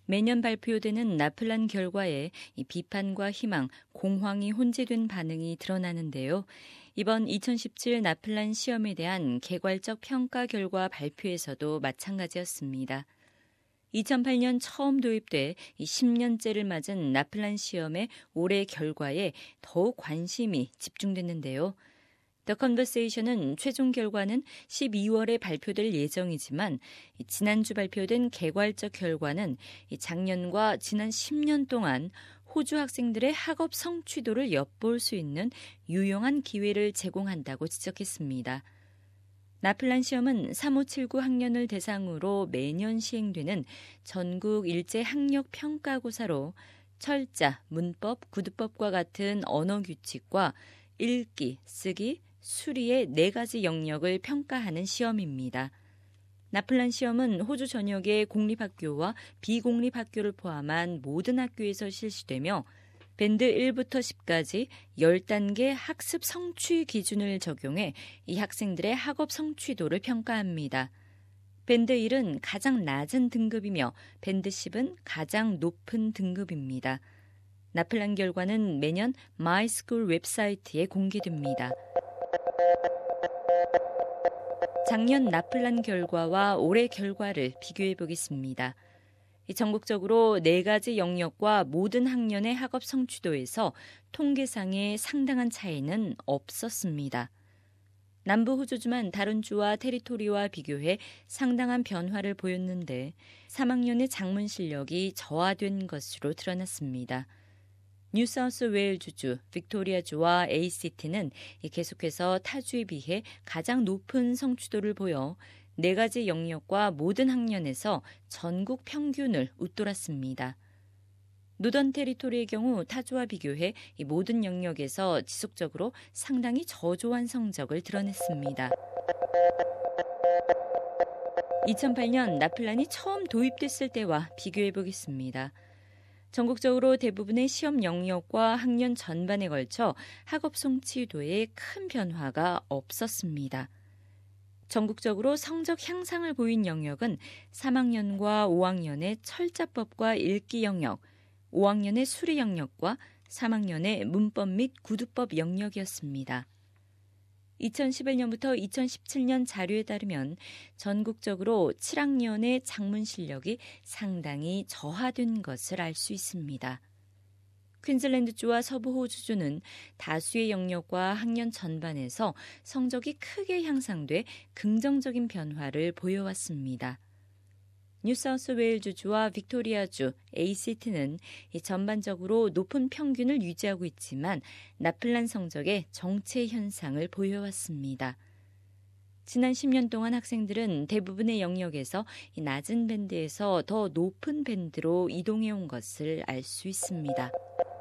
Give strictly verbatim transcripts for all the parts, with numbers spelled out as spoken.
매년 발표되는 나플란 결과에 이 비판과 희망, 공황이 혼재된 반응이 드러나는데요. 이번 이천십칠 나플란 시험에 대한 개괄적 평가 결과 발표에서도 마찬가지였습니다. 이천팔 년 처음 도입돼 십 년째를 맞은 나플란 시험의 올해 결과에 더욱 관심이 집중됐는데요. The Conversation은 최종 결과는 십이월에 발표될 예정이지만 지난주 발표된 개괄적 결과는 작년과 지난 십 년 동안 호주 학생들의 학업 성취도를 엿볼 수 있는 유용한 기회를 제공한다고 지적했습니다. 나플란 시험은 삼오칠구 학년을 대상으로 매년 시행되는 전국 일제 학력 평가고사로 철자, 문법, 구두법과 같은 언어 규칙과 읽기, 쓰기, 수리의 네 가지 영역을 평가하는 시험입니다. 나플란 시험은 호주 전역의 공립학교와 비공립학교를 포함한 모든 학교에서 실시되며 밴드 일부터 십까지 십 단계 학습 성취 기준을 적용해 이 학생들의 학업 성취도를 평가합니다. 밴드 일은 가장 낮은 등급이며 밴드 십은 가장 높은 등급입니다. 나플란 결과는 매년 마이스쿨 웹사이트에 공개됩니다. 작년 나플란 결과와 올해 결과를 비교해 보겠습니다. 전국적으로 네 가지 영역과 모든 학년의 학업 성취도에서 통계상의 상당한 차이는 없었습니다. 남부 호주주만 다른 주와 테리토리와 비교해 상당한 변화를 보였는데 삼 학년의 작문 실력이 저하된 것으로 드러났습니다. 뉴사우스웨일주주, 빅토리아주와 에이씨티는 계속해서 타주에 비해 가장 높은 성취도를 보여 네 가지 영역과 모든 학년에서 전국 평균을 웃돌았습니다. 노던 테리토리의 경우 타주와 비교해 이 모든 영역에서 지속적으로 상당히 저조한 성적을 드러냈습니다. 이천팔 년 나플란이 처음 도입됐을 때와 비교해 보겠습니다. 전국적으로 대부분의 시험 영역과 학년 전반에 걸쳐 학업 성취도에 큰 변화가 없었습니다. 전국적으로 성적 향상을 보인 영역은 삼 학년과 오 학년의 철자법과 읽기 영역, 오 학년의 수리 영역과 삼 학년의 문법 및 구두법 영역이었습니다. 이천십일 년부터 이천십칠 년 자료에 따르면 전국적으로 칠 학년의 작문 실력이 상당히 저하된 것을 알 수 있습니다. 퀸즐랜드주와 서부 호주주는 다수의 영역과 학년 전반에서 성적이 크게 향상돼 긍정적인 변화를 보여왔습니다. 뉴사우스웨일주주와 빅토리아주, 에이씨티는 전반적으로 높은 평균을 유지하고 있지만 나플란 성적의 정체 현상을 보여왔습니다. 지난 십 년 동안 학생들은 대부분의 영역에서 낮은 밴드에서 더 높은 밴드로 이동해온 것을 알 수 있습니다.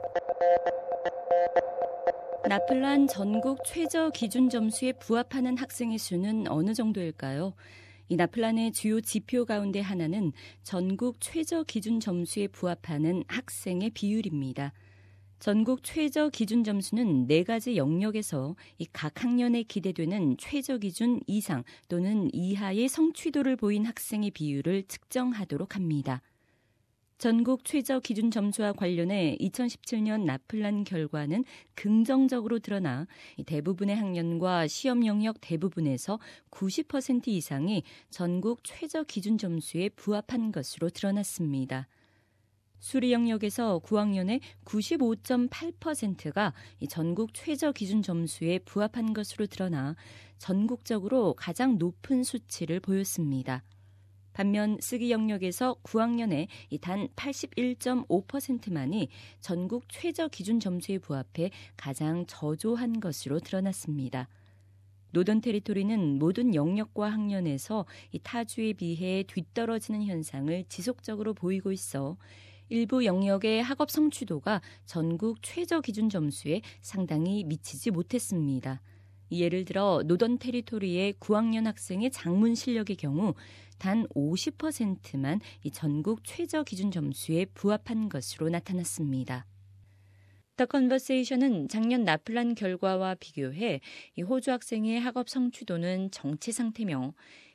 나플란 전국 최저 기준 점수에 부합하는 학생의 수는 어느 정도일까요? 이 나플란의 주요 지표 가운데 하나는 전국 최저 기준 점수에 부합하는 학생의 비율입니다. 전국 최저 기준 점수는 네 가지 영역에서 이 각 학년에 기대되는 최저 기준 이상 또는 이하의 성취도를 보인 학생의 비율을 측정하도록 합니다. 전국 최저 기준 점수와 관련해 이천십칠 년 나플란 결과는 긍정적으로 드러나 대부분의 학년과 시험 영역 대부분에서 구십 퍼센트 이상이 전국 최저 기준 점수에 부합한 것으로 드러났습니다. 수리 영역에서 구 학년의 구십오 점 팔 퍼센트가 전국 최저 기준 점수에 부합한 것으로 드러나 전국적으로 가장 높은 수치를 보였습니다. 반면 쓰기 영역에서 구 학년의 단 팔십일 점 오 퍼센트만이 전국 최저 기준 점수에 부합해 가장 저조한 것으로 드러났습니다. 노던 테리토리는 모든 영역과 학년에서 타주에 비해 뒤떨어지는 현상을 지속적으로 보이고 있어 일부 영역의 학업 성취도가 전국 최저 기준 점수에 상당히 미치지 못했습니다. 예를 들어 노던 테리토리의 구 학년 학생의 작문 실력의 경우 단 오십 퍼센트만 이 전국 최저 기준 점수에 부합한 것으로 나타났습니다. The Conversation은 작년 나플란 결과와 비교해 이 호주 학생의 학업 성취도는 정체 상태며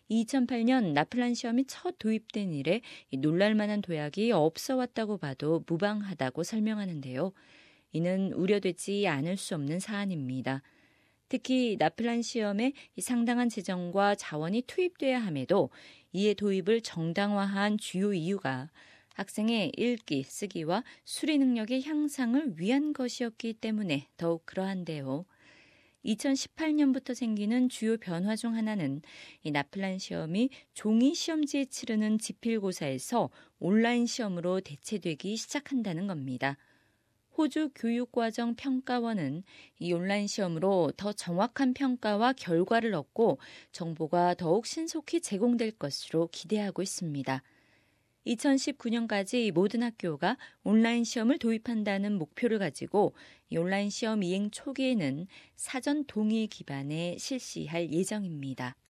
이천팔 년 나플란 시험이 첫 도입된 이래 놀랄만한 도약이 없어 왔다고 봐도 무방하다고 설명하는데요. 이는 우려되지 않을 수 없는 사안입니다. 특히 나플란 시험에 상당한 재정과 자원이 투입돼야 함에도 이의 도입을 정당화한 주요 이유가 학생의 읽기, 쓰기와 수리 능력의 향상을 위한 것이었기 때문에 더욱 그러한데요. 이천십팔 년부터 생기는 주요 변화 중 하나는 이 나플란 시험이 종이 시험지에 치르는 지필고사에서 온라인 시험으로 대체되기 시작한다는 겁니다. 호주 교육과정 평가원은 이 온라인 시험으로 더 정확한 평가와 결과를 얻고 정보가 더욱 신속히 제공될 것으로 기대하고 있습니다. 이천십구 년까지 모든 학교가 온라인 시험을 도입한다는 목표를 가지고 이 온라인 시험 이행 초기에는 사전 동의 기반에 실시할 예정입니다.